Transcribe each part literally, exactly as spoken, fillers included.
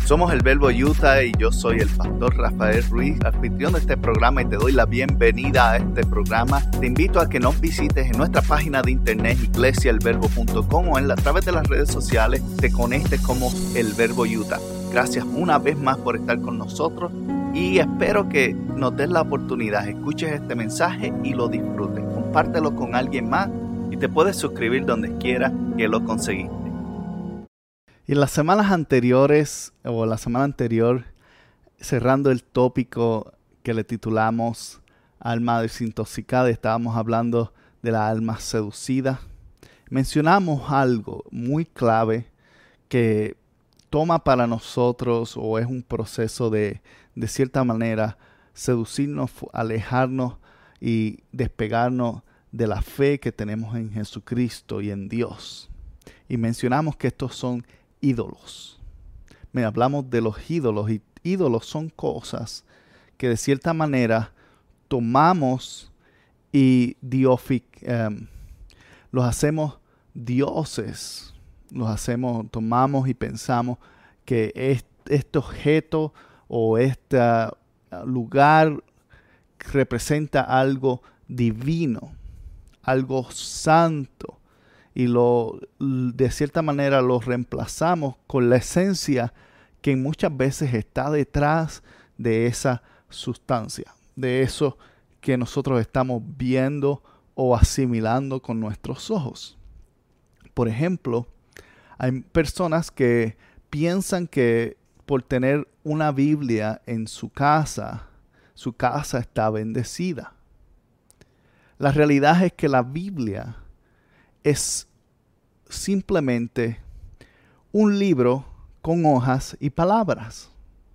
Somos el Verbo Utah y yo soy el pastor Rafael Ruiz, anfitrión de este programa, y te doy la bienvenida a este programa. Te invito a que nos visites en nuestra página de internet iglesia el verbo punto com o en la, a través de las redes sociales te conectes como el Verbo Utah. Gracias una vez más por estar con nosotros y espero que nos des la oportunidad, escuches este mensaje y lo disfrutes. Compártelo con alguien más y te puedes suscribir donde quiera que lo conseguiste. Y en las semanas anteriores, o la semana anterior, cerrando el tópico que le titulamos Alma desintoxicada, estábamos hablando de la alma seducida. Mencionamos algo muy clave que toma para nosotros, o es un proceso de, de cierta manera, seducirnos, alejarnos y despegarnos de la fe que tenemos en Jesucristo y en Dios. Y mencionamos que estos son ídolos. Me hablamos de los ídolos, y ídolos son cosas que de cierta manera tomamos y diofic, um, los hacemos dioses, los hacemos, tomamos y pensamos que este, este objeto o este lugar representa algo divino, algo santo. Y lo, de cierta manera lo reemplazamos con la esencia que muchas veces está detrás de esa sustancia, de eso que nosotros estamos viendo o asimilando con nuestros ojos. Por ejemplo, hay personas que piensan que por tener una Biblia en su casa, su casa está bendecida. La realidad es que la Biblia es simplemente un libro con hojas y palabras.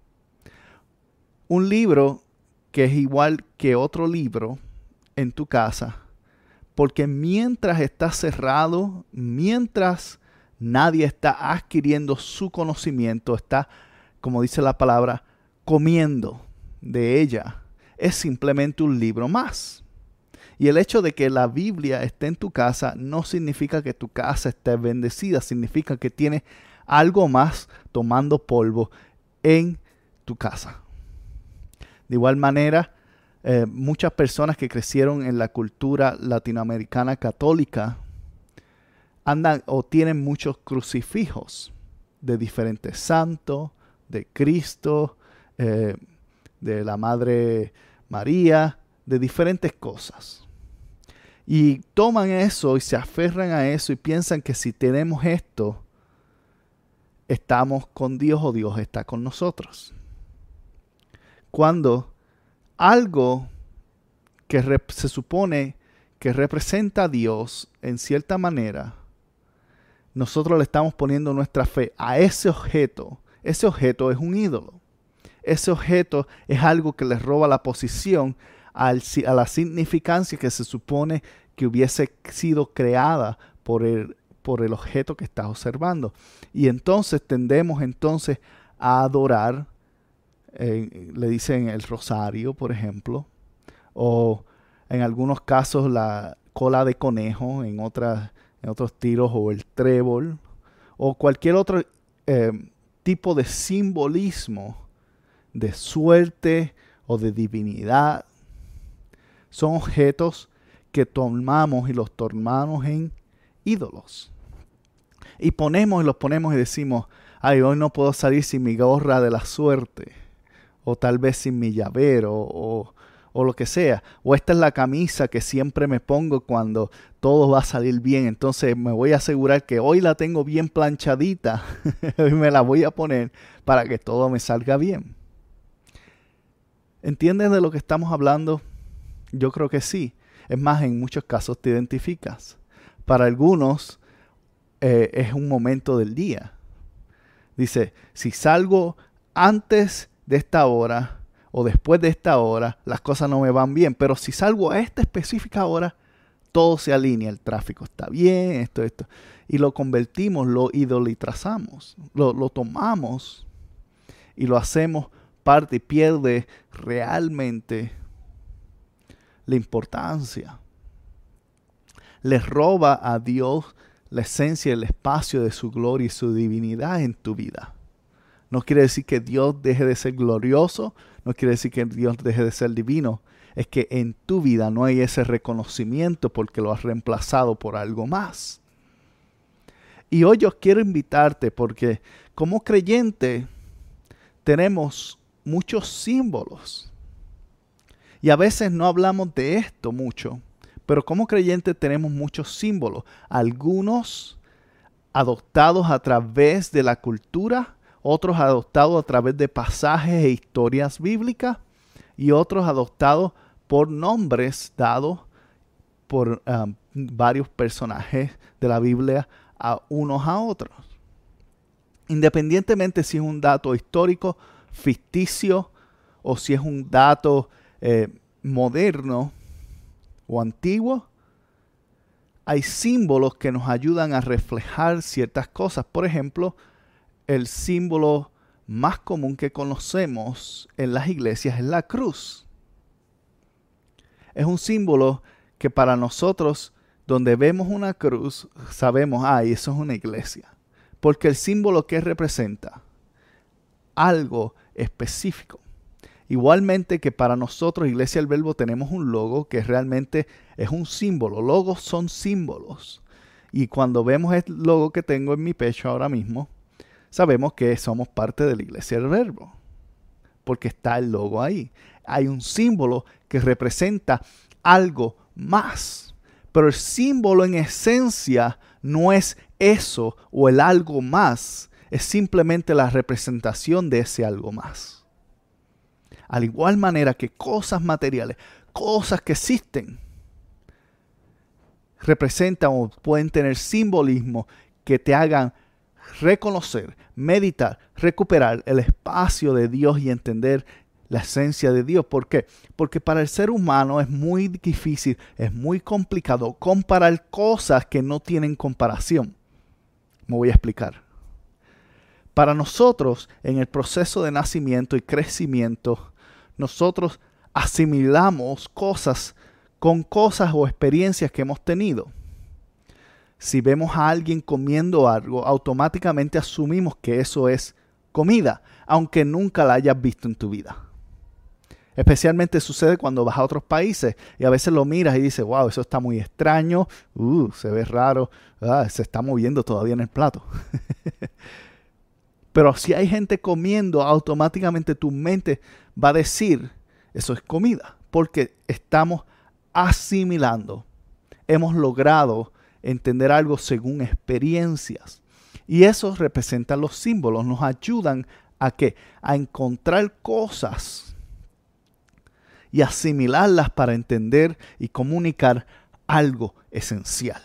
Un libro que es igual que otro libro en tu casa, porque mientras está cerrado, mientras nadie está adquiriendo su conocimiento, está, como dice la palabra, comiendo de ella, es simplemente un libro más. Y el hecho de que la Biblia esté en tu casa no significa que tu casa esté bendecida, significa que tienes algo más tomando polvo en tu casa. De igual manera, eh, muchas personas que crecieron en la cultura latinoamericana católica andan o tienen muchos crucifijos de diferentes santos, de Cristo, eh, de la Madre María, de diferentes cosas. Y toman eso y se aferran a eso y piensan que si tenemos esto, estamos con Dios o Dios está con nosotros. Cuando algo que rep- se supone que representa a Dios en cierta manera, nosotros le estamos poniendo nuestra fe a ese objeto. Ese objeto es un ídolo. Ese objeto es algo que le roba la posición al, a la significancia que se supone que hubiese sido creada por el, por el objeto que estás observando. Y entonces tendemos entonces a adorar, eh, le dicen el rosario, por ejemplo, o en algunos casos la cola de conejo, en, otras, en otros tiros, o el trébol, o cualquier otro eh, tipo de simbolismo de suerte o de divinidad. Son objetos que tomamos y los tomamos en ídolos. Y ponemos y los ponemos y decimos, ay, hoy no puedo salir sin mi gorra de la suerte. O tal vez sin mi llavero o, o lo que sea. O esta es la camisa que siempre me pongo cuando todo va a salir bien. Entonces me voy a asegurar que hoy la tengo bien planchadita y me la voy a poner para que todo me salga bien. ¿Entiendes de lo que estamos hablando? Yo creo que sí. Es más, en muchos casos te identificas. Para algunos eh, es un momento del día. Dice, si salgo antes de esta hora o después de esta hora, las cosas no me van bien. Pero si salgo a esta específica hora, todo se alinea. El tráfico está bien, esto, esto. Y lo convertimos, lo idolatrizamos, lo, lo tomamos y lo hacemos parte y pierde realmente la importancia. Le roba a Dios la esencia, el espacio de su gloria y su divinidad en tu vida. No quiere decir que Dios deje de ser glorioso, no quiere decir que Dios deje de ser divino. Es que en tu vida no hay ese reconocimiento porque lo has reemplazado por algo más. Y hoy yo quiero invitarte porque como creyente tenemos muchos símbolos. Y a veces no hablamos de esto mucho, pero como creyente tenemos muchos símbolos. Algunos adoptados a través de la cultura, otros adoptados a través de pasajes e historias bíblicas y otros adoptados por nombres dados por um, varios personajes de la Biblia a unos a otros. Independientemente si es un dato histórico, ficticio o si es un dato eh, moderno o antiguo, hay símbolos que nos ayudan a reflejar ciertas cosas. Por ejemplo, el símbolo más común que conocemos en las iglesias es la cruz. Es un símbolo que para nosotros, donde vemos una cruz, sabemos, ah, eso es una iglesia. Porque el símbolo que representa algo específico. Igualmente que para nosotros, Iglesia del Verbo, tenemos un logo que realmente es un símbolo. Logos son símbolos. Y cuando vemos el logo que tengo en mi pecho ahora mismo, sabemos que somos parte de la Iglesia del Verbo. Porque está el logo ahí. Hay un símbolo que representa algo más. Pero el símbolo en esencia no es eso o el algo más. Es simplemente la representación de ese algo más. Al igual manera que cosas materiales, cosas que existen, representan o pueden tener simbolismo que te hagan reconocer, meditar, recuperar el espacio de Dios y entender la esencia de Dios. ¿Por qué? Porque para el ser humano es muy difícil, es muy complicado comparar cosas que no tienen comparación. Me voy a explicar. Para nosotros, en el proceso de nacimiento y crecimiento, nosotros asimilamos cosas con cosas o experiencias que hemos tenido. Si vemos a alguien comiendo algo, automáticamente asumimos que eso es comida, aunque nunca la hayas visto en tu vida. Especialmente sucede cuando vas a otros países y a veces lo miras y dices, wow, eso está muy extraño, uh, se ve raro, ah, se está moviendo todavía en el plato. Pero si hay gente comiendo, automáticamente tu mente va a decir, eso es comida, porque estamos asimilando. Hemos logrado entender algo según experiencias. Y eso representan los símbolos, nos ayudan a ¿qué? A encontrar cosas y asimilarlas para entender y comunicar algo esencial.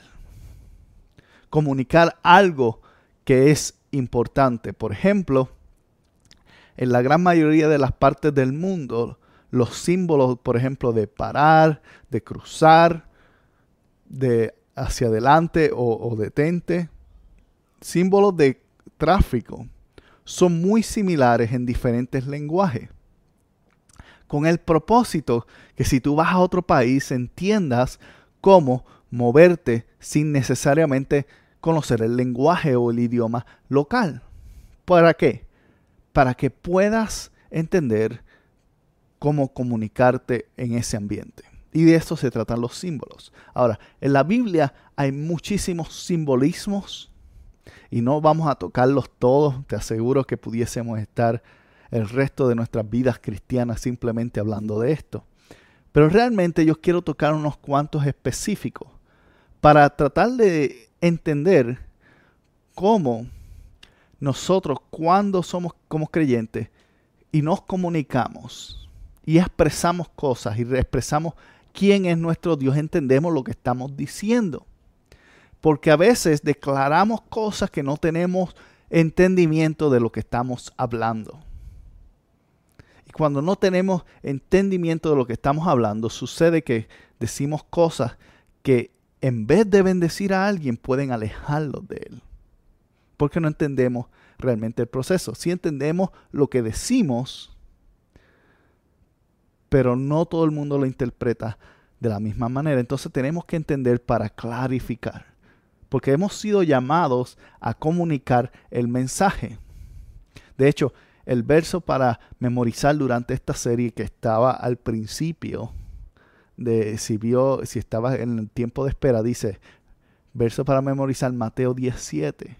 Comunicar algo que es importante. Por ejemplo, en la gran mayoría de las partes del mundo, los símbolos, por ejemplo, de parar, de cruzar, de hacia adelante o, o detente, símbolos de tráfico, son muy similares en diferentes lenguajes. Con el propósito que si tú vas a otro país entiendas cómo moverte sin necesariamente conocer el lenguaje o el idioma local. ¿Para qué? Para que puedas entender cómo comunicarte en ese ambiente. Y de esto se tratan los símbolos. Ahora, en la Biblia hay muchísimos simbolismos y no vamos a tocarlos todos. Te aseguro que pudiésemos estar el resto de nuestras vidas cristianas simplemente hablando de esto. Pero realmente yo quiero tocar unos cuantos específicos para tratar de entender cómo nosotros cuando somos como creyentes y nos comunicamos y expresamos cosas y expresamos quién es nuestro Dios, entendemos lo que estamos diciendo. Porque a veces declaramos cosas que no tenemos entendimiento de lo que estamos hablando. Y cuando no tenemos entendimiento de lo que estamos hablando, sucede que decimos cosas que en vez de bendecir a alguien, pueden alejarlos de él. Porque no entendemos realmente el proceso. Sí entendemos lo que decimos, pero no todo el mundo lo interpreta de la misma manera. Entonces tenemos que entender para clarificar. Porque hemos sido llamados a comunicar el mensaje. De hecho, el verso para memorizar durante esta serie que estaba al principio, de si vio, si estaba en el tiempo de espera, dice, verso para memorizar Mateo diecisiete.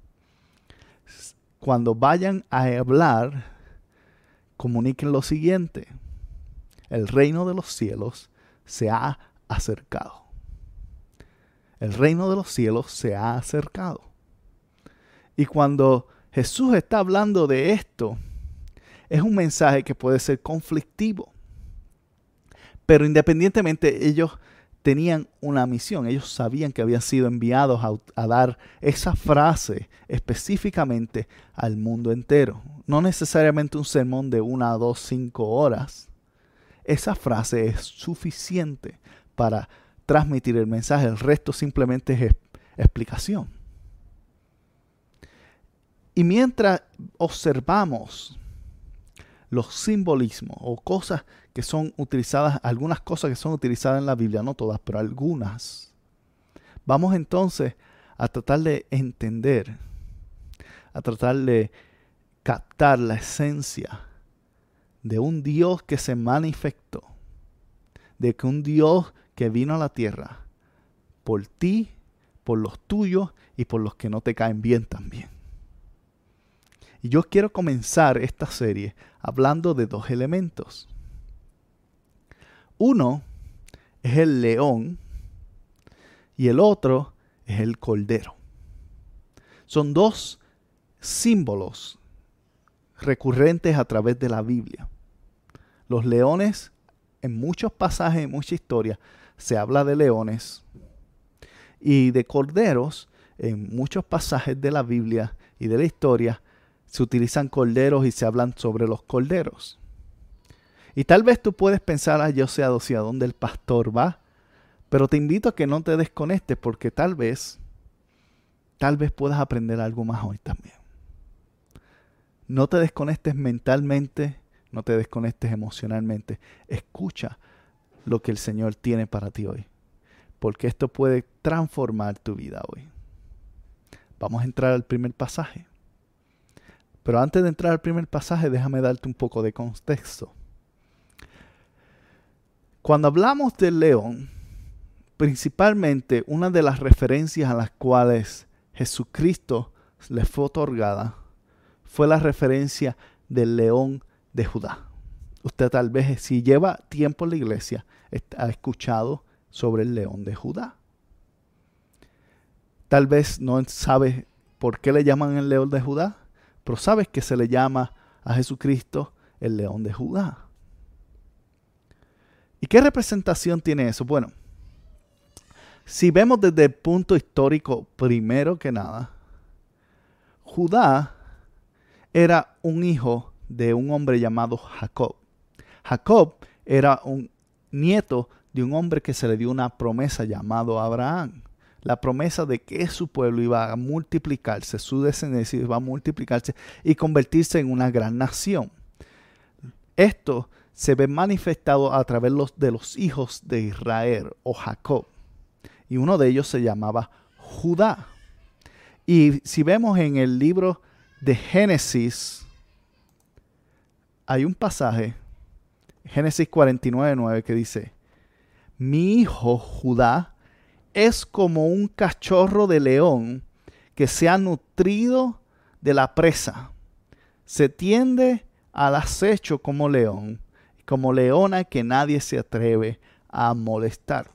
Cuando vayan a hablar, comuniquen lo siguiente: el reino de los cielos se ha acercado. El reino de los cielos se ha acercado. Y cuando Jesús está hablando de esto, es un mensaje que puede ser conflictivo. Pero independientemente, ellos tenían una misión. Ellos sabían que habían sido enviados a, a dar esa frase específicamente al mundo entero. No necesariamente un sermón de una, dos, cinco horas. Esa frase es suficiente para transmitir el mensaje. El resto simplemente es explicación. Y mientras observamos los simbolismos o cosas que son utilizadas, algunas cosas que son utilizadas en la Biblia, no todas, pero algunas, vamos entonces a tratar de entender, a tratar de captar la esencia de un Dios que se manifestó, de que un Dios que vino a la tierra por ti, por los tuyos y por los que no te caen bien también. Y yo quiero comenzar esta serie hablando de dos elementos. Uno es el león y el otro es el cordero. Son dos símbolos recurrentes a través de la Biblia. Los leones, en muchos pasajes, en mucha historia, se habla de leones, y de corderos, en muchos pasajes de la Biblia y de la historia, se utilizan corderos y se hablan sobre los corderos. Y tal vez tú puedes pensar, ah, yo sé hacia dónde el pastor va, pero te invito a que no te desconectes, porque tal vez, tal vez puedas aprender algo más hoy también. No te desconectes mentalmente, no te desconectes emocionalmente. Escucha lo que el Señor tiene para ti hoy, porque esto puede transformar tu vida hoy. Vamos a entrar al primer pasaje. Pero antes de entrar al primer pasaje, déjame darte un poco de contexto. Cuando hablamos del león, principalmente una de las referencias a las cuales Jesucristo le fue otorgada fue la referencia del león de Judá. Usted tal vez, si lleva tiempo en la iglesia, ha escuchado sobre el león de Judá. Tal vez no sabe por qué le llaman el león de Judá, pero sabes que se le llama a Jesucristo el león de Judá. ¿Y qué representación tiene eso? Bueno, si vemos desde el punto histórico, primero que nada, Judá era un hijo de un hombre llamado Jacob. Jacob era un nieto de un hombre que se le dio una promesa llamado Abraham. La promesa de que su pueblo iba a multiplicarse, su descendencia iba a multiplicarse y convertirse en una gran nación. Esto se ve manifestado a través de los hijos de Israel o Jacob. Y uno de ellos se llamaba Judá. Y si vemos en el libro de Génesis, hay un pasaje, Génesis cuarenta y nueve, nueve, que dice: mi hijo Judá es como un cachorro de león que se ha nutrido de la presa. Se tiende al acecho como león, como leona que nadie se atreve a molestar.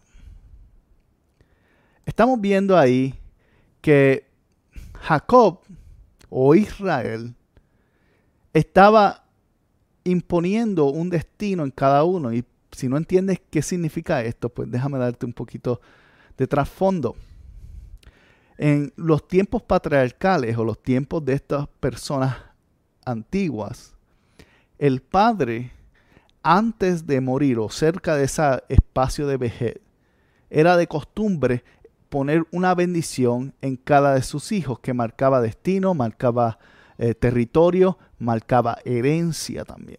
Estamos viendo ahí que Jacob o Israel estaba imponiendo un destino en cada uno. Y si no entiendes qué significa esto, pues déjame darte un poquito de trasfondo. En los tiempos patriarcales o los tiempos de estas personas antiguas, el padre, antes de morir o cerca de ese espacio de vejez, era de costumbre poner una bendición en cada de sus hijos que marcaba destino, marcaba eh, territorio, marcaba herencia también.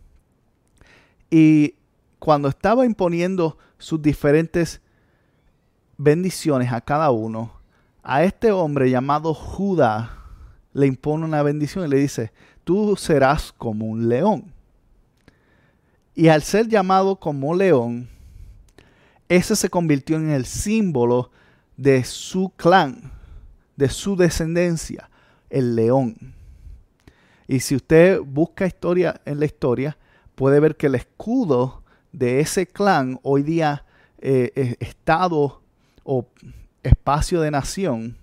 Y cuando estaba imponiendo sus diferentes bendiciones a cada uno, a este hombre llamado Judá le impone una bendición y le dice, tú serás como un león. Y al ser llamado como león, ese se convirtió en el símbolo de su clan, de su descendencia, el león. Y si usted busca historia en la historia, puede ver que el escudo de ese clan, hoy día eh, estado o espacio de nación,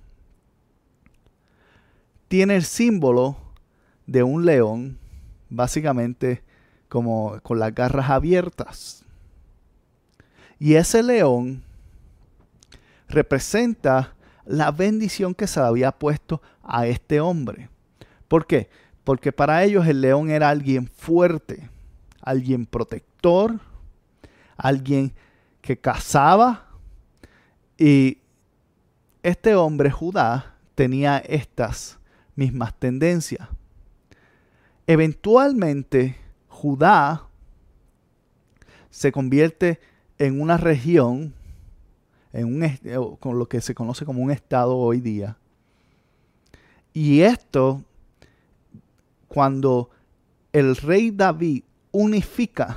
tiene el símbolo de un león, básicamente como con las garras abiertas. Y ese león representa la bendición que se le había puesto a este hombre. ¿Por qué? Porque para ellos el león era alguien fuerte, alguien protector, alguien que cazaba. Y este hombre, Judá, tenía estas mismas tendencias. Eventualmente, Judá se convierte en una región, en un, con lo que se conoce como un estado hoy día. Y esto, cuando el rey David unifica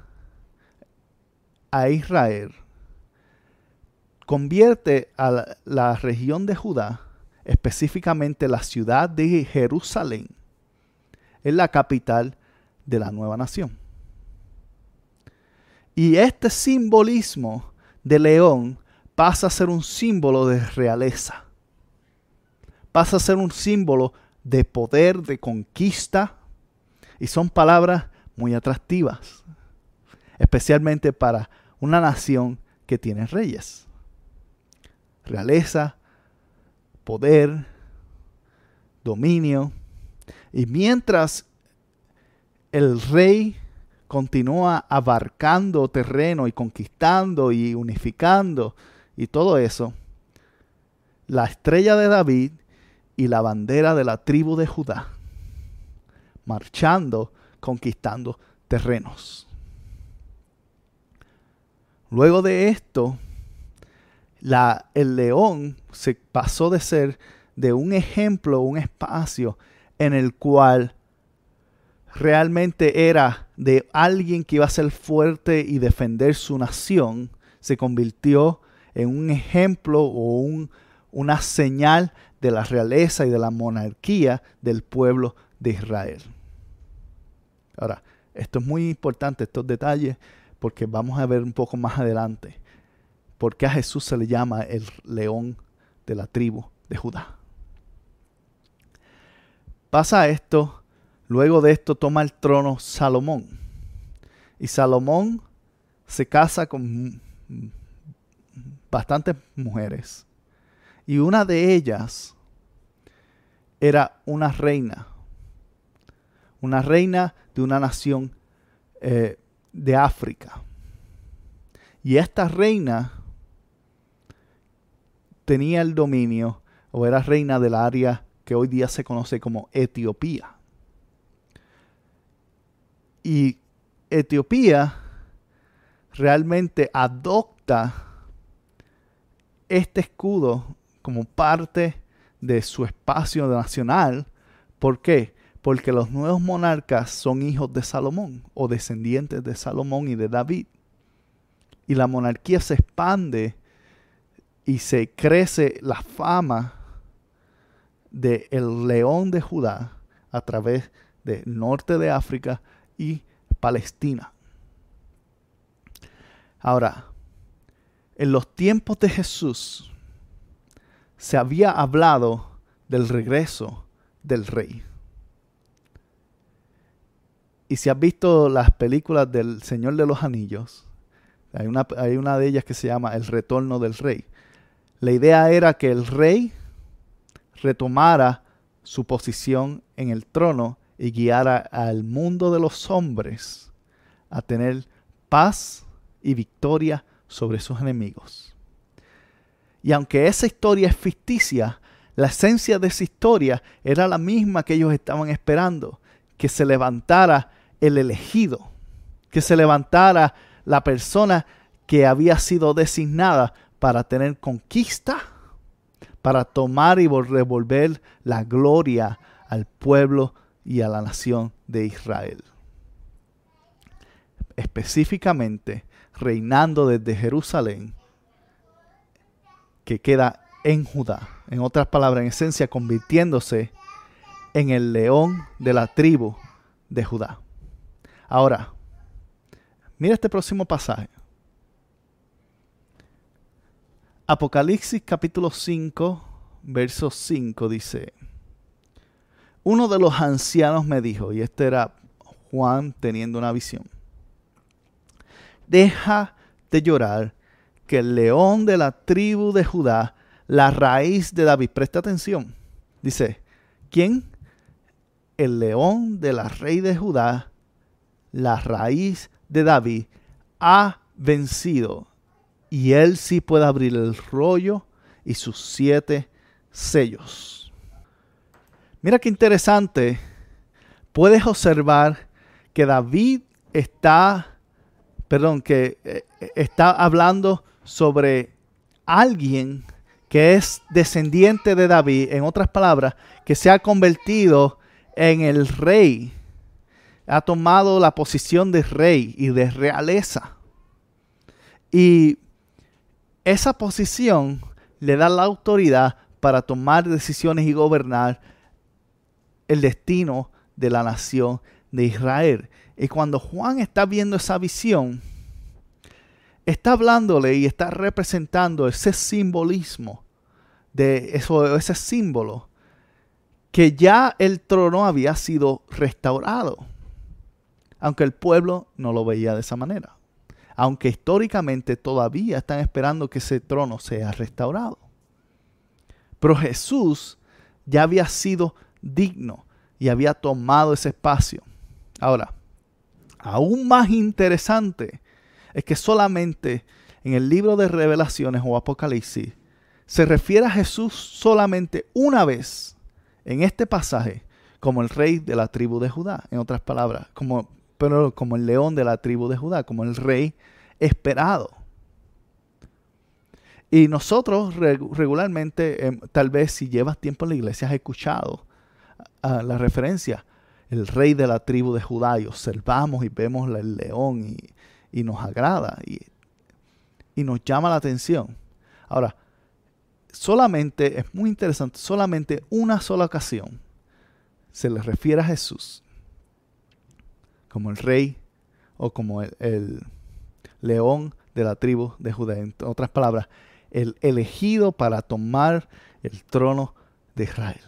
a Israel, convierte a la, la región de Judá, específicamente la ciudad de Jerusalén, en la capital de la nueva nación. Y este simbolismo de león pasa a ser un símbolo de realeza. Pasa a ser un símbolo de poder, de conquista. Y son palabras muy atractivas, especialmente para una nación que tiene reyes. Realeza, poder, dominio. Y mientras el rey continúa abarcando terreno y conquistando y unificando y todo eso, la estrella de David y la bandera de la tribu de Judá marchando, conquistando terrenos. Luego de esto, la, el león se pasó de ser de un ejemplo, un espacio en el cual realmente era de alguien que iba a ser fuerte y defender su nación, se convirtió en un ejemplo o un, una señal de la realeza y de la monarquía del pueblo de Israel. Ahora, esto es muy importante, estos detalles, porque vamos a ver un poco más adelante por qué a Jesús se le llama el león de la tribu de Judá. Pasa esto. Luego de esto toma el trono Salomón. Y Salomón se casa con bastantes mujeres. Y una de ellas era una reina. Una reina de una nación eh, de África. Y esta reina tenía el dominio, o era reina del área que hoy día se conoce como Etiopía. Y Etiopía realmente adopta este escudo como parte de su espacio nacional. ¿Por qué? Porque los nuevos monarcas son hijos de Salomón o descendientes de Salomón y de David. Y la monarquía se expande y se crece la fama del león de Judá a través del norte de África y Palestina. Ahora, en los tiempos de Jesús se había hablado del regreso del rey. Y si has visto las películas del Señor de los Anillos, hay una, hay una de ellas que se llama El Retorno del Rey. La idea era que el rey retomara su posición en el trono y guiara al mundo de los hombres a tener paz y victoria sobre sus enemigos. Y aunque esa historia es ficticia, la esencia de esa historia era la misma que ellos estaban esperando, que se levantara el elegido, que se levantara la persona que había sido designada para tener conquista, para tomar y devolver la gloria al pueblo y a la nación de Israel. Específicamente, reinando desde Jerusalén, que queda en Judá. En otras palabras, en esencia, convirtiéndose en el león de la tribu de Judá. Ahora, mira este próximo pasaje. Apocalipsis capítulo cinco, verso cinco dice: uno de los ancianos me dijo, y este era Juan teniendo una visión: deja de llorar, que el león de la tribu de Judá, la raíz de David, presta atención, dice, ¿quién? El león de la rey de Judá, la raíz de David, ha vencido, y él sí puede abrir el rollo y sus siete sellos. Mira qué interesante. Puedes observar que David está, perdón, que eh, está hablando sobre alguien que es descendiente de David, en otras palabras, que se ha convertido en el rey. Ha tomado la posición de rey y de realeza. Y esa posición le da la autoridad para tomar decisiones y gobernar el destino de la nación de Israel. Y cuando Juan está viendo esa visión, está hablándole y está representando ese simbolismo, de eso, ese símbolo, que ya el trono había sido restaurado, aunque el pueblo no lo veía de esa manera. Aunque históricamente todavía están esperando que ese trono sea restaurado. Pero Jesús ya había sido digno y había tomado ese espacio. Ahora, aún más interesante es que solamente en el libro de Revelaciones o Apocalipsis se refiere a Jesús solamente una vez en este pasaje como el rey de la tribu de Judá. En otras palabras, como pero como el león de la tribu de Judá, como el rey esperado. Y nosotros regularmente, eh, tal vez si llevas tiempo en la iglesia, has escuchado uh, la referencia, el rey de la tribu de Judá, y observamos y vemos el león y, y nos agrada y, y nos llama la atención. Ahora, solamente, es muy interesante, solamente una sola ocasión se le refiere a Jesús como el rey o como el, el león de la tribu de Judá. En otras palabras, el elegido para tomar el trono de Israel.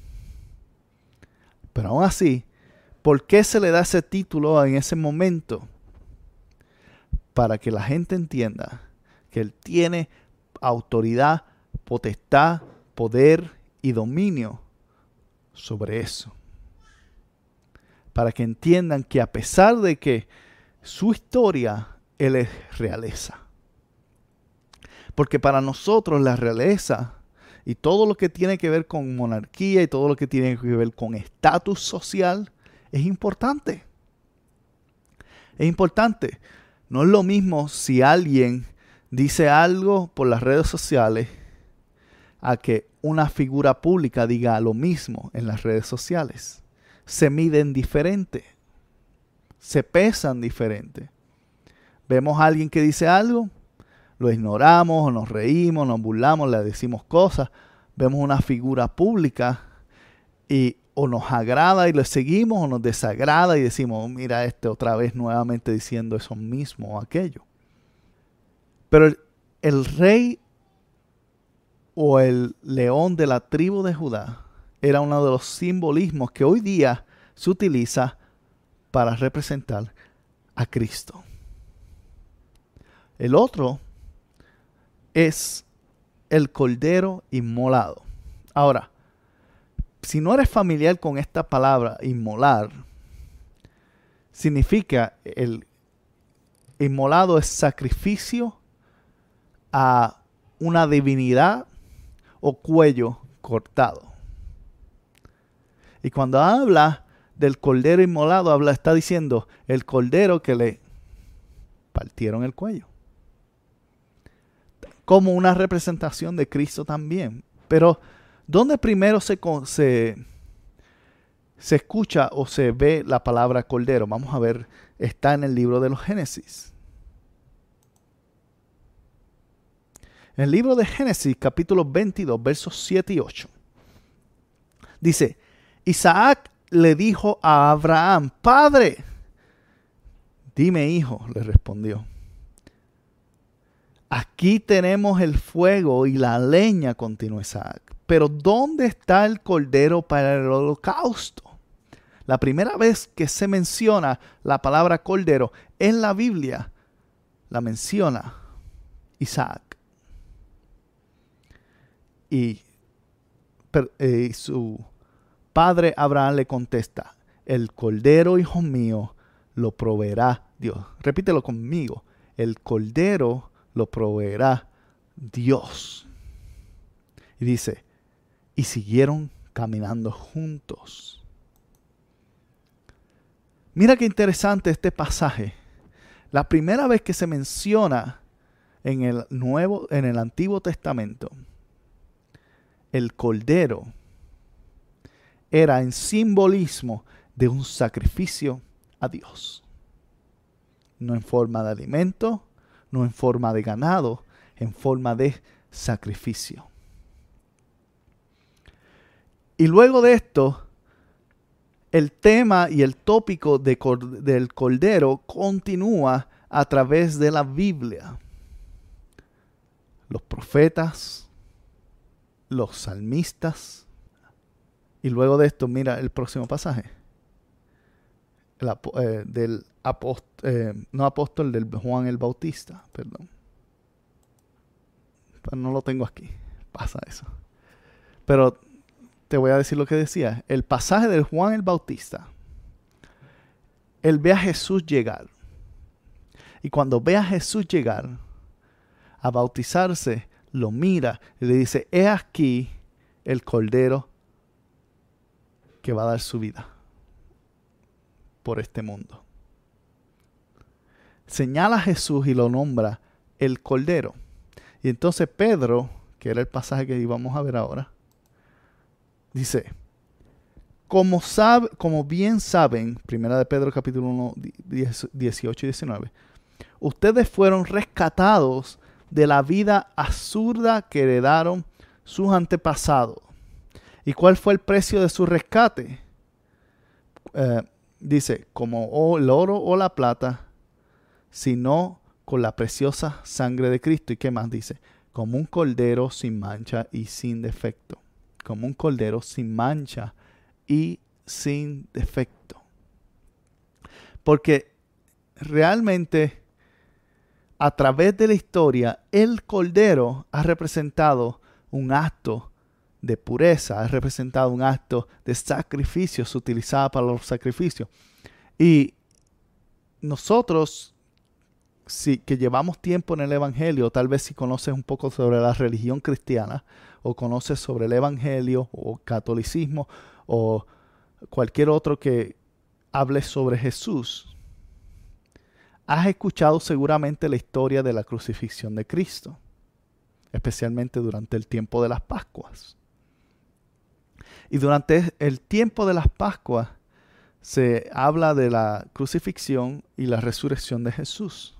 Pero aún así, ¿por qué se le da ese título en ese momento? Para que la gente entienda que él tiene autoridad, potestad, poder y dominio sobre eso. Para que entiendan que a pesar de que su historia, él es realeza. Porque para nosotros la realeza y todo lo que tiene que ver con monarquía y todo lo que tiene que ver con estatus social es importante. Es importante. No es lo mismo si alguien dice algo por las redes sociales a que una figura pública diga lo mismo en las redes sociales. Se miden diferente, se pesan diferente. Vemos a alguien que dice algo, lo ignoramos, o nos reímos, nos burlamos, le decimos cosas. Vemos una figura pública y o nos agrada y le seguimos, o nos desagrada y decimos, mira este otra vez nuevamente diciendo eso mismo o aquello. Pero el, el rey o el león de la tribu de Judá era uno de los simbolismos que hoy día se utiliza para representar a Cristo. El otro es el cordero inmolado. Ahora, si no eres familiar con esta palabra inmolar, significa el inmolado es sacrificio a una divinidad o cuello cortado. Y cuando habla del cordero inmolado, habla, está diciendo el cordero que le partieron el cuello. Como una representación de Cristo también. Pero, ¿dónde primero se, se, se escucha o se ve la palabra cordero? Vamos a ver, está en el libro de los Génesis. En el libro de Génesis, capítulo veintidós, versos siete y ocho. Dice, Isaac le dijo a Abraham, Padre. Dime, hijo, le respondió. Aquí tenemos el fuego y la leña, continuó Isaac. Pero ¿dónde está el cordero para el holocausto? La primera vez que se menciona la palabra cordero en la Biblia, la menciona Isaac. Y, y su padre Abraham le contesta, el cordero, hijo mío, lo proveerá Dios. Repítelo conmigo, el cordero lo proveerá Dios. Y dice, y siguieron caminando juntos. Mira qué interesante este pasaje. La primera vez que se menciona en el Nuevo, en el Antiguo Testamento, el cordero era en simbolismo de un sacrificio a Dios. No en forma de alimento, no en forma de ganado, en forma de sacrificio. Y luego de esto, el tema y el tópico de, del cordero continúa a través de la Biblia. Los profetas, los salmistas. Y luego de esto, mira el próximo pasaje. El, eh, del apóstol, eh, no apóstol, del Juan el Bautista, perdón. Pero no lo tengo aquí. Pasa eso. Pero te voy a decir lo que decía. El pasaje del Juan el Bautista. Él ve a Jesús llegar. Y cuando ve a Jesús llegar a bautizarse, lo mira y le dice, he aquí el cordero que va a dar su vida por este mundo. Señala a Jesús y lo nombra el cordero. Y entonces Pedro, que era el pasaje que íbamos a ver ahora, dice, como, sabe, como bien saben, primera de Pedro capítulo uno, dieciocho y diecinueve, ustedes fueron rescatados de la vida absurda que heredaron sus antepasados. ¿Y cuál fue el precio de su rescate? Eh, dice, como el oro o la plata, sino con la preciosa sangre de Cristo. ¿Y qué más dice? Como un cordero sin mancha y sin defecto. Como un cordero sin mancha y sin defecto. Porque realmente a través de la historia, el cordero ha representado un acto de pureza, ha representado un acto de sacrificio, se utilizaba para los sacrificios. Y nosotros, si, que llevamos tiempo en el Evangelio, tal vez si conoces un poco sobre la religión cristiana, o conoces sobre el Evangelio, o catolicismo, o cualquier otro que hable sobre Jesús, has escuchado seguramente la historia de la crucifixión de Cristo, especialmente durante el tiempo de las Pascuas. Y durante el tiempo de las Pascuas se habla de la crucifixión y la resurrección de Jesús.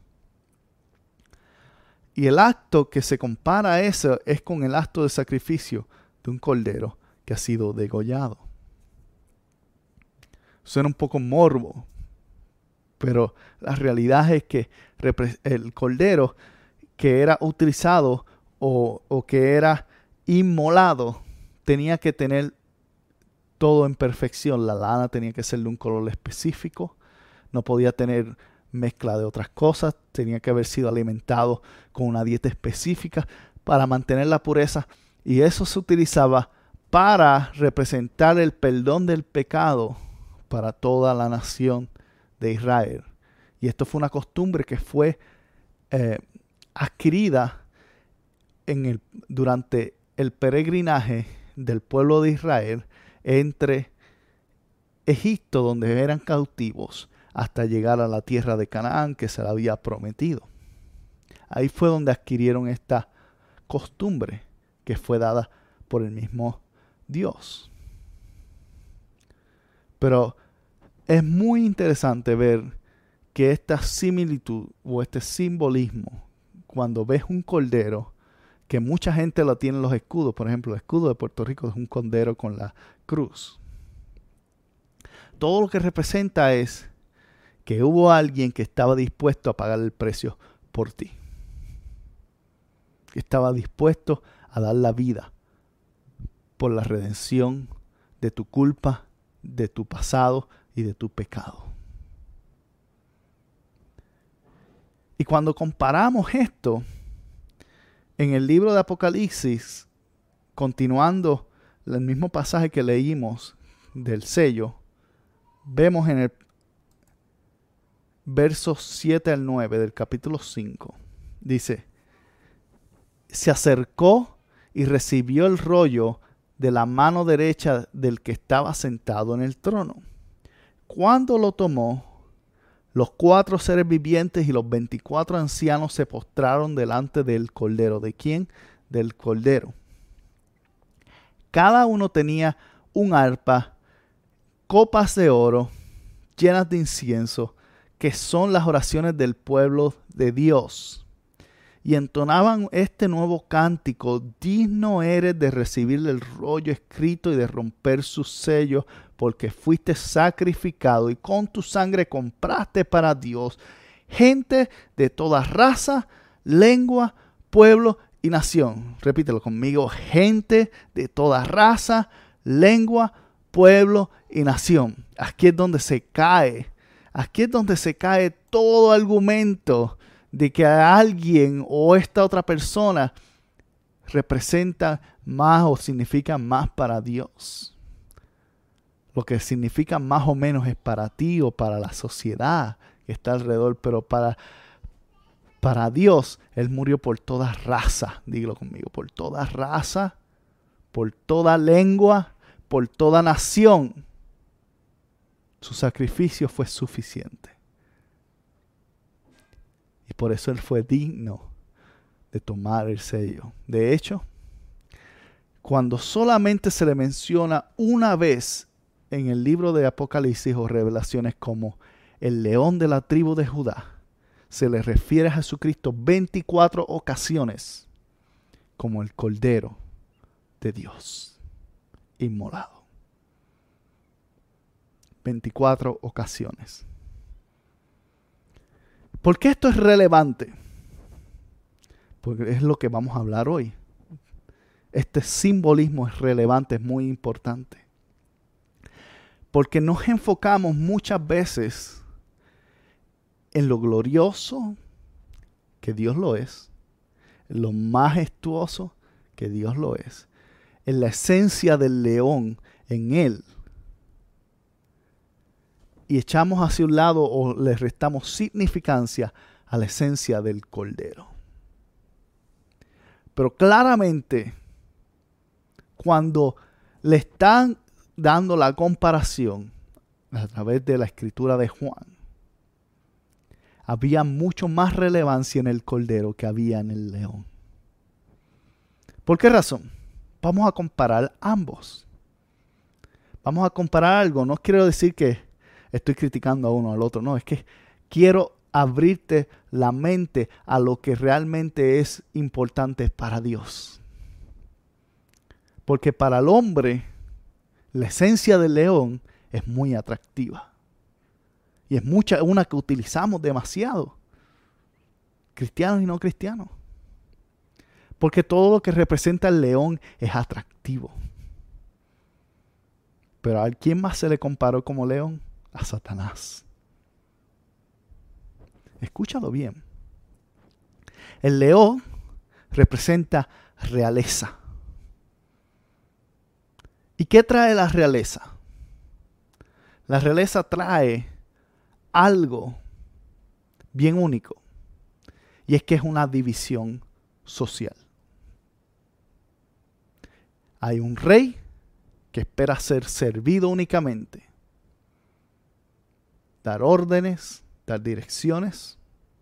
Y el acto que se compara a eso es con el acto de sacrificio de un cordero que ha sido degollado. Suena un poco morbo, pero la realidad es que el cordero que era utilizado o, o que era inmolado tenía que tener todo en perfección. La lana tenía que ser de un color específico, no podía tener mezcla de otras cosas, tenía que haber sido alimentado con una dieta específica para mantener la pureza, y eso se utilizaba para representar el perdón del pecado para toda la nación de Israel. Y esto fue una costumbre que fue eh, adquirida en el, durante el peregrinaje del pueblo de Israel entre Egipto, donde eran cautivos, hasta llegar a la tierra de Canaán que se le había prometido. Ahí fue donde adquirieron esta costumbre que fue dada por el mismo Dios. Pero es muy interesante ver que esta similitud o este simbolismo, cuando ves un cordero, que mucha gente lo tiene en los escudos, por ejemplo, el escudo de Puerto Rico es un cordero con la cruz. Todo lo que representa es que hubo alguien que estaba dispuesto a pagar el precio por ti. Que estaba dispuesto a dar la vida por la redención de tu culpa, de tu pasado y de tu pecado. Y cuando comparamos esto en el libro de Apocalipsis, continuando el mismo pasaje que leímos del sello, vemos en el versos siete al nueve del capítulo cinco, dice: se acercó y recibió el rollo de la mano derecha del que estaba sentado en el trono. Cuando lo tomó, los cuatro seres vivientes y los veinticuatro ancianos se postraron delante del Cordero. ¿De quién? Del Cordero. Cada uno tenía un arpa, copas de oro llenas de incienso, que son las oraciones del pueblo de Dios. Y entonaban este nuevo cántico: digno eres de recibir el rollo escrito y de romper sus sellos, porque fuiste sacrificado y con tu sangre compraste para Dios gente de toda raza, lengua, pueblo y nación. Repítelo conmigo: gente de toda raza, lengua, pueblo y nación. Aquí es donde se cae, aquí es donde se cae todo argumento de que a alguien o esta otra persona representa más o significa más para Dios. Lo que significa más o menos es para ti o para la sociedad que está alrededor, pero para, para Dios, Él murió por toda raza, dígalo conmigo, por toda raza, por toda lengua, por toda nación. Su sacrificio fue suficiente. Y por eso Él fue digno de tomar el sello. De hecho, cuando solamente se le menciona una vez en el libro de Apocalipsis o Revelaciones como el león de la tribu de Judá, se le refiere a Jesucristo veinticuatro ocasiones como el Cordero de Dios inmolado. veinticuatro ocasiones. ¿Por qué esto es relevante? Porque es lo que vamos a hablar hoy. Este simbolismo es relevante, es muy importante. Porque nos enfocamos muchas veces en lo glorioso que Dios lo es, en lo majestuoso que Dios lo es, en la esencia del león, en Él. Y echamos hacia un lado o le restamos significancia a la esencia del Cordero. Pero claramente, cuando le están dando la comparación a través de la escritura de Juan, había mucho más relevancia en el Cordero que había en el león. ¿Por qué razón? Vamos a comparar ambos. Vamos a comparar algo. No quiero decir que estoy criticando a uno al otro. No, es que quiero abrirte la mente a lo que realmente es importante para Dios. Porque para el hombre, la esencia del león es muy atractiva. Y es mucha, una que utilizamos demasiado. Cristianos y no cristianos. Porque todo lo que representa el león es atractivo. Pero ¿a quién más se le comparó como león? A Satanás. Escúchalo bien. El león representa realeza. ¿Y qué trae la realeza? La realeza trae algo bien único. Y es que es una división social. Hay un rey que espera ser servido únicamente. Dar órdenes, dar direcciones.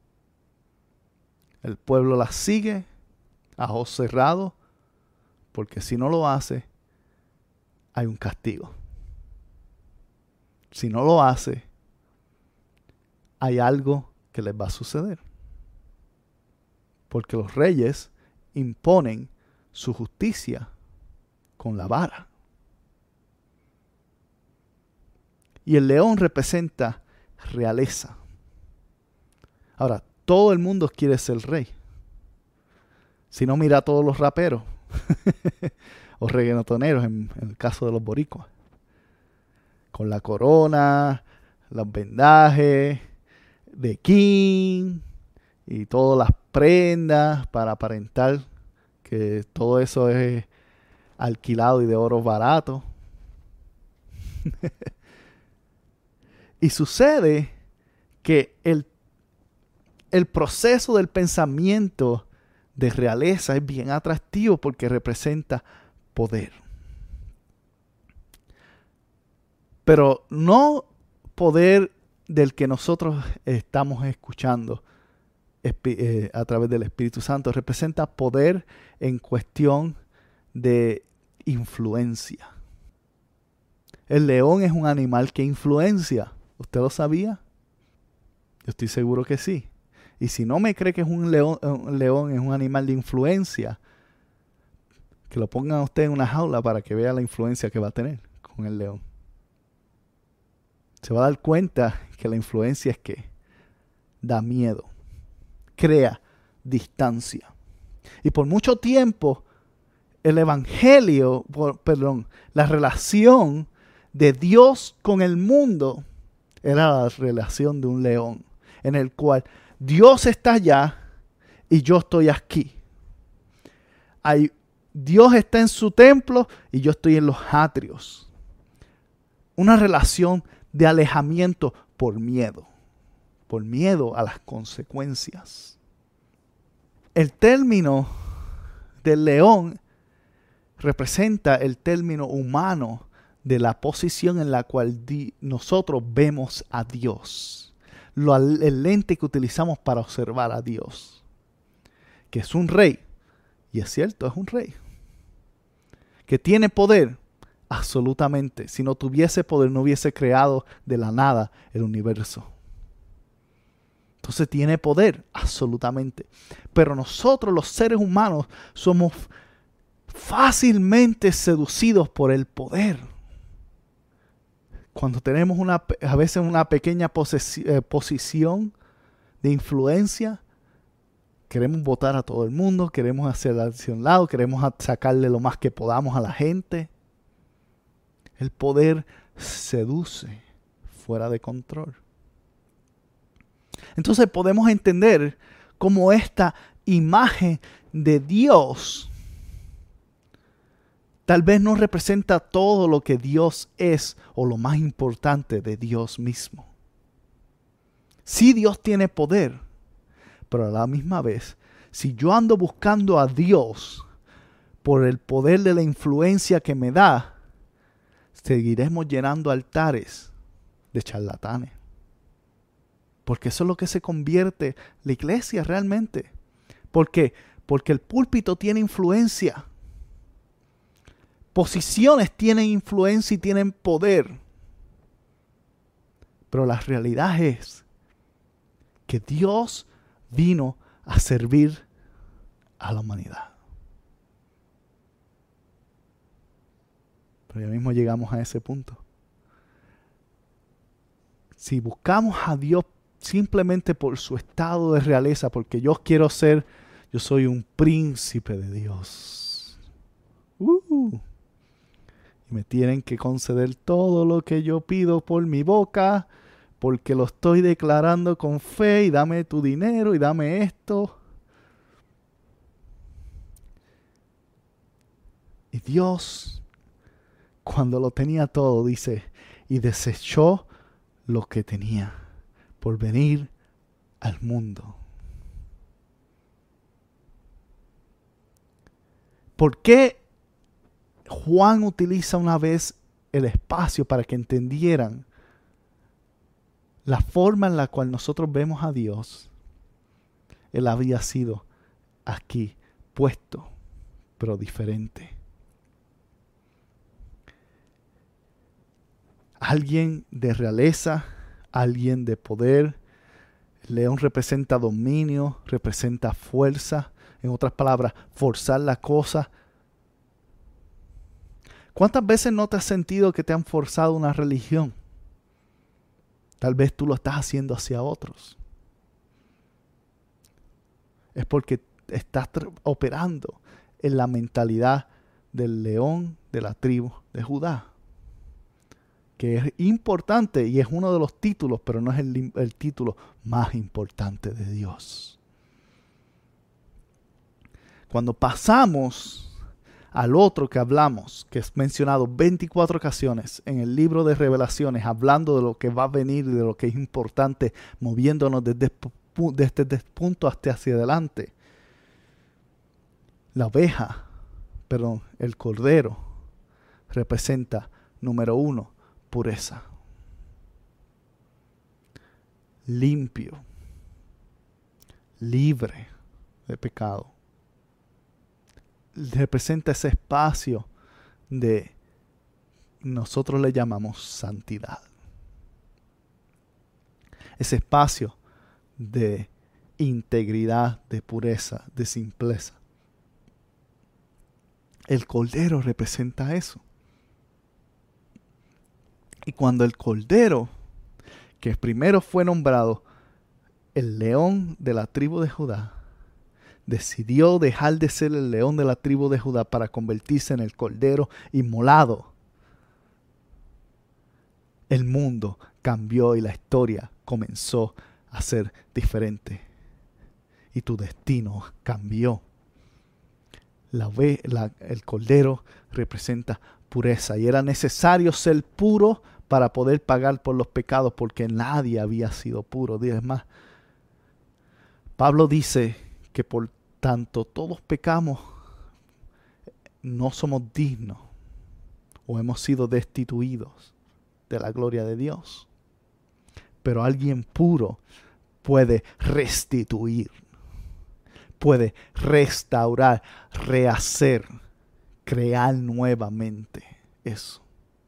El pueblo las sigue a ojos cerrados, porque si no lo hace, hay un castigo. si no lo hace, hay algo que les va a suceder. Porque los reyes imponen su justicia con la vara. Y el león representa realeza. Ahora, todo el mundo quiere ser rey. Si no, mira a todos los raperos o reggaetoneros en, en el caso de los boricuas. Con la corona, los vendajes de king y todas las prendas para aparentar que todo eso es alquilado y de oro barato. Y sucede que el, el proceso del pensamiento de realeza es bien atractivo porque representa poder. Pero no poder del que nosotros estamos escuchando eh, a través del Espíritu Santo. Representa poder en cuestión de influencia. El león es un animal que influencia. ¿Usted lo sabía? Yo estoy seguro que sí. Y si no me cree que es un león, un león es un animal de influencia, que lo pongan a usted en una jaula para que vea la influencia que va a tener con el león. Se va a dar cuenta que la influencia es que da miedo, crea distancia. Y por mucho tiempo, el evangelio, por, perdón, la relación de Dios con el mundo era la relación de un león, en el cual Dios está allá y yo estoy aquí. Hay, Dios está en su templo y yo estoy en los atrios. Una relación de alejamiento por miedo, por miedo a las consecuencias. El término del león representa el término humano de la posición en la cual di- nosotros vemos a Dios. Lo, el lente que utilizamos para observar a Dios. Que es un rey. Y es cierto, es un rey. Que tiene poder. Absolutamente. Si no tuviese poder, no hubiese creado de la nada el universo. Entonces tiene poder. Absolutamente. Pero nosotros, los seres humanos, somos fácilmente seducidos por el poder. Cuando tenemos una, a veces una pequeña posesi- eh, posición de influencia, queremos votar a todo el mundo, queremos hacer hacia un lado, queremos sacarle lo más que podamos a la gente. El poder seduce fuera de control. Entonces podemos entender cómo esta imagen de Dios tal vez no representa todo lo que Dios es o lo más importante de Dios mismo. Sí, Dios tiene poder, pero a la misma vez, si yo ando buscando a Dios por el poder de la influencia que me da, seguiremos llenando altares de charlatanes. Porque eso es lo que se convierte la iglesia realmente. ¿Por qué? Porque el púlpito tiene influencia. Posiciones tienen influencia y tienen poder. Pero la realidad es que Dios vino a servir a la humanidad. Pero ya mismo llegamos a ese punto. Si buscamos a Dios simplemente por su estado de realeza, porque yo quiero ser, yo soy un príncipe de Dios. Uh, y me tienen que conceder todo lo que yo pido por mi boca, porque lo estoy declarando con fe, y dame tu dinero y dame esto. Y Dios, cuando lo tenía todo, dice, y desechó lo que tenía por venir al mundo. ¿Por qué Juan utiliza una vez el espacio para que entendieran la forma en la cual nosotros vemos a Dios? Él había sido aquí puesto, pero diferente. alguien de realeza, alguien de poder. El león representa dominio, representa fuerza. En otras palabras, forzar la cosa. ¿Cuántas veces no te has sentido que te han forzado una religión? Tal vez tú lo estás haciendo hacia otros. Es porque estás operando en la mentalidad del león de la tribu de Judá. Que es importante y es uno de los títulos, pero no es el, el título más importante de Dios. Cuando pasamos al otro que hablamos, que es mencionado veinticuatro ocasiones en el libro de Revelaciones, hablando de lo que va a venir y de lo que es importante, moviéndonos desde, desde este punto hasta hacia adelante. La oveja, perdón, el cordero, representa, número uno, pureza. Limpio. Libre de pecado. Representa ese espacio de, nosotros le llamamos santidad. Ese espacio de integridad, de pureza, de simpleza. El cordero representa eso. Y cuando el cordero, que primero fue nombrado el león de la tribu de Judá, decidió dejar de ser el león de la tribu de Judá para convertirse en el cordero inmolado, el mundo cambió y la historia comenzó a ser diferente. Y tu destino cambió. La, la, el cordero representa pureza y era necesario ser puro para poder pagar por los pecados, porque nadie había sido puro. Es más, Pablo dice que por tanto todos pecamos, no somos dignos o hemos sido destituidos de la gloria de Dios. Pero alguien puro puede restituir, puede restaurar, rehacer, crear nuevamente eso.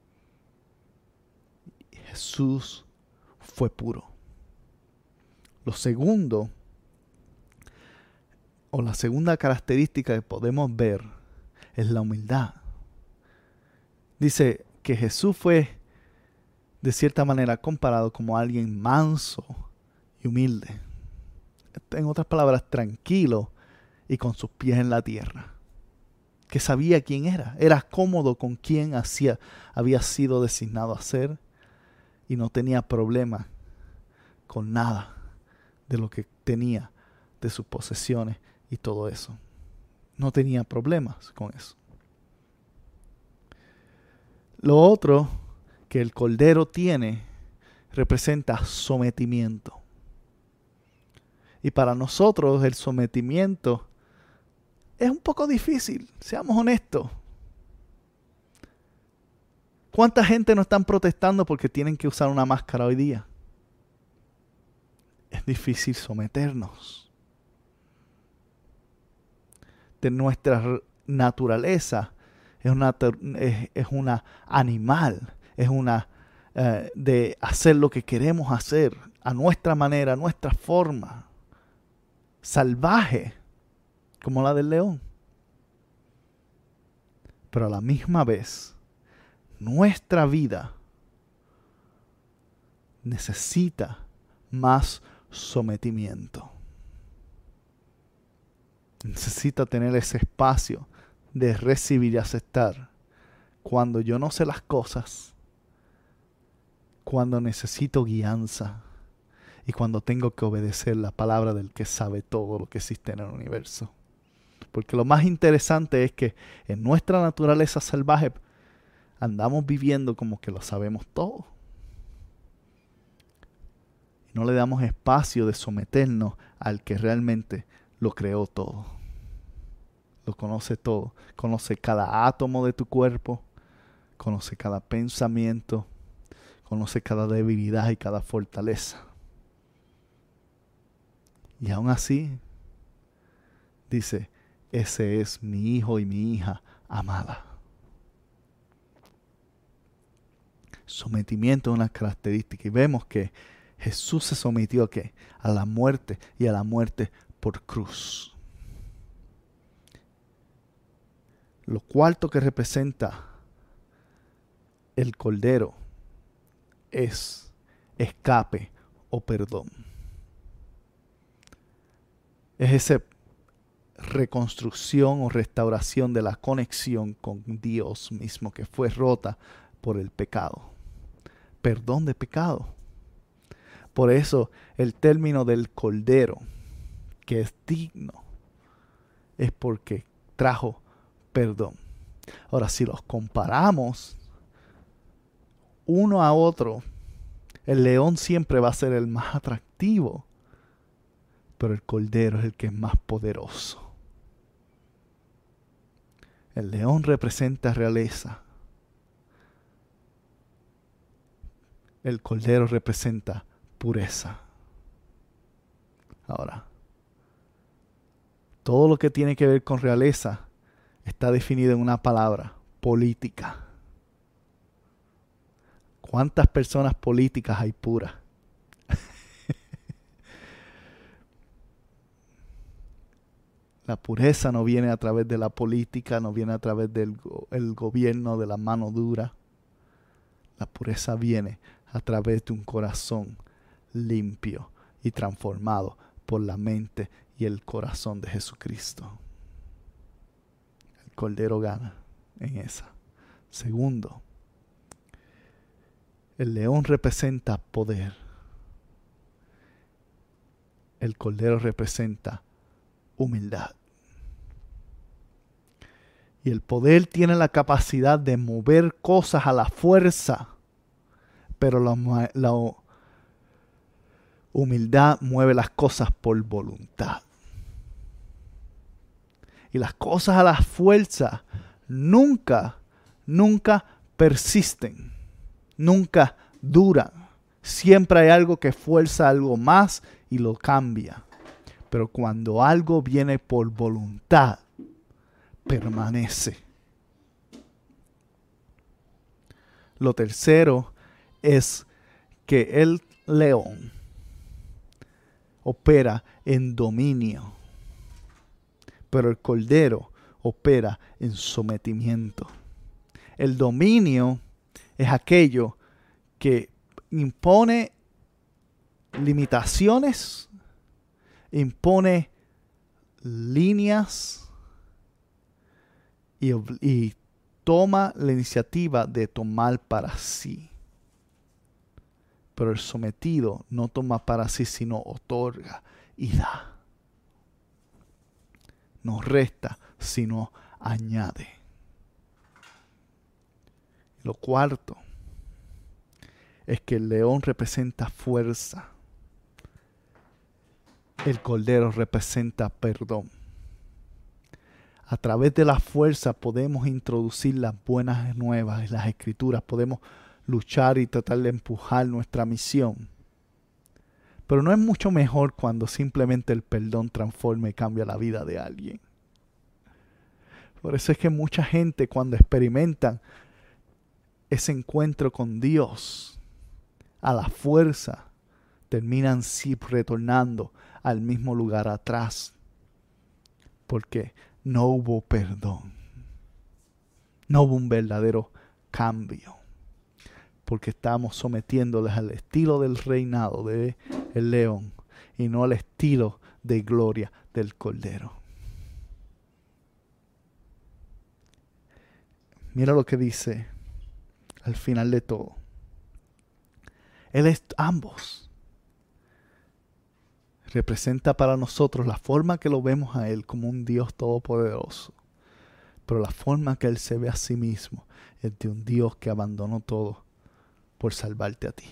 Jesús fue puro. Lo segundo, o la segunda característica que podemos ver, es la humildad. Dice que Jesús fue de cierta manera comparado como alguien manso y humilde. En otras palabras, tranquilo y con sus pies en la tierra. Que sabía quién era. Era cómodo con quien hacía, había sido designado a ser. Y no tenía problema con nada de lo que tenía, de sus posesiones y todo eso. No tenía problemas con eso. Lo otro que el cordero tiene representa sometimiento. Y para nosotros el sometimiento es un poco difícil, seamos honestos. ¿Cuánta gente no están protestando porque tienen que usar una máscara hoy día? Es difícil someternos. De nuestra naturaleza es una, es, es una animal, es una eh, de hacer lo que queremos hacer a nuestra manera, a nuestra forma. Salvaje, como la del león. Pero a la misma vez, nuestra vida necesita más sometimiento. Necesita tener ese espacio de recibir y aceptar cuando yo no sé las cosas, cuando necesito guianza y cuando tengo que obedecer la palabra del que sabe todo lo que existe en el universo. Porque lo más interesante es que en nuestra naturaleza salvaje andamos viviendo como que lo sabemos todo. Y no le damos espacio de someternos al que realmente lo creó todo. Lo conoce todo. Conoce cada átomo de tu cuerpo. Conoce cada pensamiento. Conoce cada debilidad y cada fortaleza. Y aún así, dice, ese es mi hijo y mi hija amada. Sometimiento es una característica. Y vemos que Jesús se sometió ¿a qué? A la muerte, y a la muerte por cruz. Lo cuarto que representa el Cordero es escape o perdón. Es esa reconstrucción o restauración de la conexión con Dios mismo que fue rota por el pecado. Perdón de pecado. Por eso el término del Cordero, que es digno, es porque trajo perdón. Ahora, si los comparamos uno a otro, el león siempre va a ser el más atractivo, pero el Cordero es el que es más poderoso. El león representa realeza. El Cordero representa pureza. Ahora, todo lo que tiene que ver con realeza está definido en una palabra: política. ¿Cuántas personas políticas hay puras? La pureza no viene a través de la política, no viene a través del go- el gobierno, de la mano dura. La pureza viene a través de un corazón limpio y transformado por la mente y el corazón de Jesucristo. El Cordero gana en esa. Segundo, el león representa poder. El Cordero representa humildad. Y el poder tiene la capacidad de mover cosas a la fuerza, pero la, la humildad mueve las cosas por voluntad. Y las cosas a la fuerza nunca, nunca persisten, nunca duran. Siempre hay algo que fuerza algo más y lo cambia. Pero cuando algo viene por voluntad, permanece. Lo tercero es que el león opera en dominio, pero el Cordero opera en sometimiento. El dominio es aquello que impone limitaciones, impone líneas y, y toma la iniciativa de tomar para sí. Pero el sometido no toma para sí, sino otorga y da. No resta, sino añade. Lo cuarto es que el león representa fuerza. El Cordero representa perdón. A través de la fuerza podemos introducir las buenas nuevas en las Escrituras. Podemos luchar y tratar de empujar nuestra misión. Pero no es mucho mejor cuando simplemente el perdón transforma y cambia la vida de alguien. Por eso es que mucha gente, cuando experimentan ese encuentro con Dios a la fuerza, terminan sí retornando al mismo lugar atrás. Porque no hubo perdón. No hubo un verdadero cambio. Porque estamos sometiéndoles al estilo del reinado del león y no al estilo de gloria del Cordero. Mira lo que dice al final de todo. Él es ambos. Representa para nosotros la forma que lo vemos a Él como un Dios todopoderoso. Pero la forma que Él se ve a sí mismo es de un Dios que abandonó todo por salvarte a ti.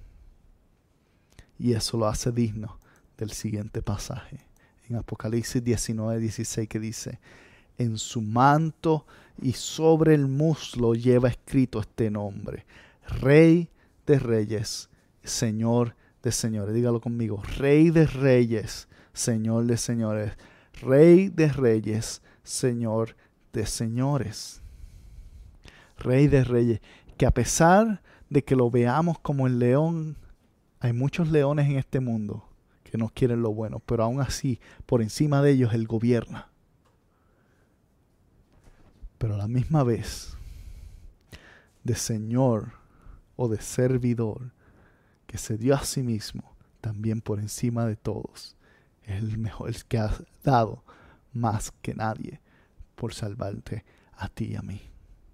Y eso lo hace digno del siguiente pasaje. En Apocalipsis diecinueve, dieciséis, que dice: en su manto y sobre el muslo lleva escrito este nombre: Rey de Reyes, Señor de Señores. Dígalo conmigo: Rey de Reyes, Señor de Señores. Rey de Reyes, Señor de Señores. Rey de Reyes, que a pesar de que lo veamos como el león. Hay muchos leones en este mundo que no quieren lo bueno, pero aún así, por encima de ellos, Él gobierna. Pero a la misma vez, de Señor o de servidor, que se dio a sí mismo, también por encima de todos, es el mejor, el que ha dado más que nadie por salvarte a ti y a mí.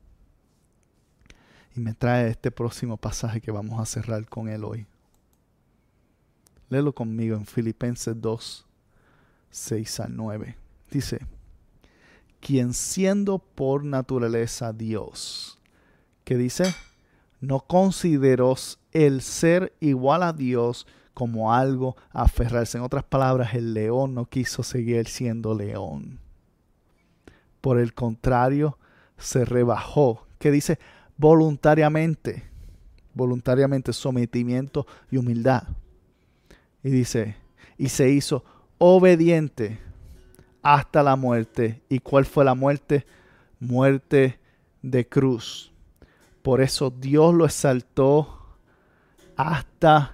Y me trae este próximo pasaje que vamos a cerrar con él hoy. Léelo conmigo en Filipenses dos, seis al nueve. Dice: quien siendo por naturaleza Dios, que dice, no consideró el ser igual a Dios como algo a aferrarse. En otras palabras, el león no quiso seguir siendo león. Por el contrario, se rebajó. Que dice, voluntariamente. Voluntariamente, sometimiento y humildad. Y dice, y se hizo obediente hasta la muerte. ¿Y cuál fue la muerte? Muerte de cruz. Por eso Dios lo exaltó hasta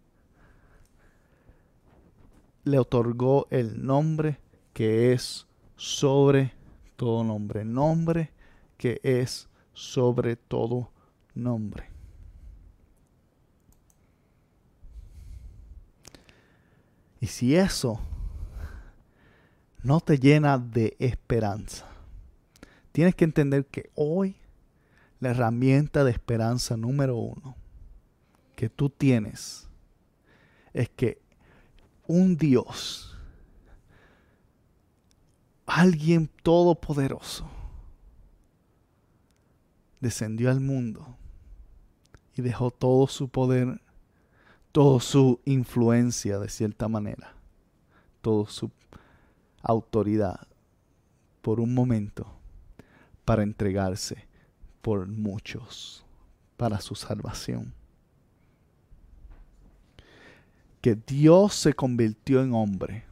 le otorgó el nombre que es sobre todo nombre. Nombre que es sobre todo nombre. Y si eso no te llena de esperanza, tienes que entender que hoy la herramienta de esperanza número uno que tú tienes es que un Dios, alguien todopoderoso, descendió al mundo y dejó todo su poder, toda su influencia de cierta manera, toda su autoridad por un momento para entregarse por muchos para su salvación. Que Dios se convirtió en hombre.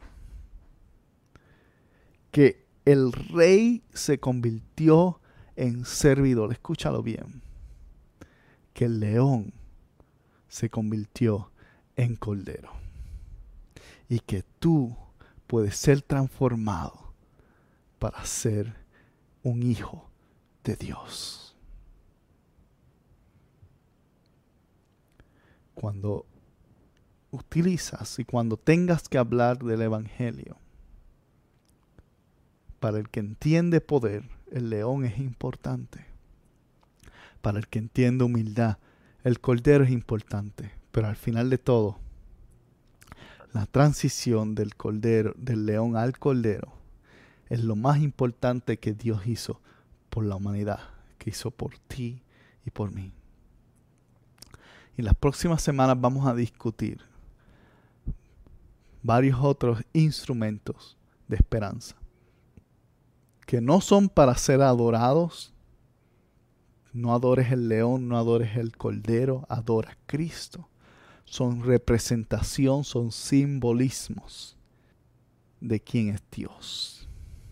Que el rey se convirtió en servidor. Escúchalo bien. Que el león se convirtió en cordero. Y que tú puedes ser transformado para ser un hijo de Dios. Cuando utilizas y cuando tengas que hablar del evangelio, para el que entiende poder, el león es importante. Para el que entiende humildad, el cordero es importante. Pero al final de todo, la transición del cordero, del león al cordero, es lo más importante que Dios hizo por la humanidad, que hizo por ti y por mí. Y las próximas semanas vamos a discutir varios otros instrumentos de esperanza que no son para ser adorados. No adores el león, no adores el cordero, adora a Cristo. Son representación, son simbolismos de quién es Dios.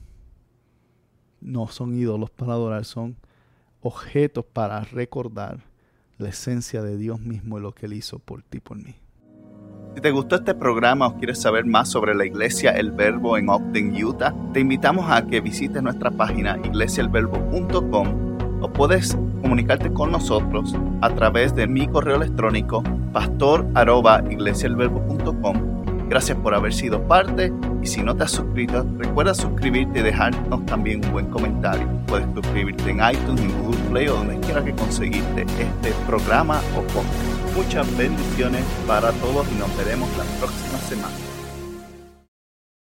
No son ídolos para adorar, son objetos para recordar la esencia de Dios mismo y lo que Él hizo por ti y por mí. Si te gustó este programa o quieres saber más sobre la Iglesia El Verbo en Ogden, Utah, te invitamos a que visites nuestra página iglesia el verbo punto com o puedes comunicarte con nosotros a través de mi correo electrónico pastor arroba iglesia el verbo punto com. Gracias por haber sido parte y si no te has suscrito, recuerda suscribirte y dejarnos también un buen comentario. Puedes suscribirte en iTunes, en Google Play o donde quiera que conseguiste este programa o podcast. Muchas bendiciones para todos y nos veremos la próxima semana.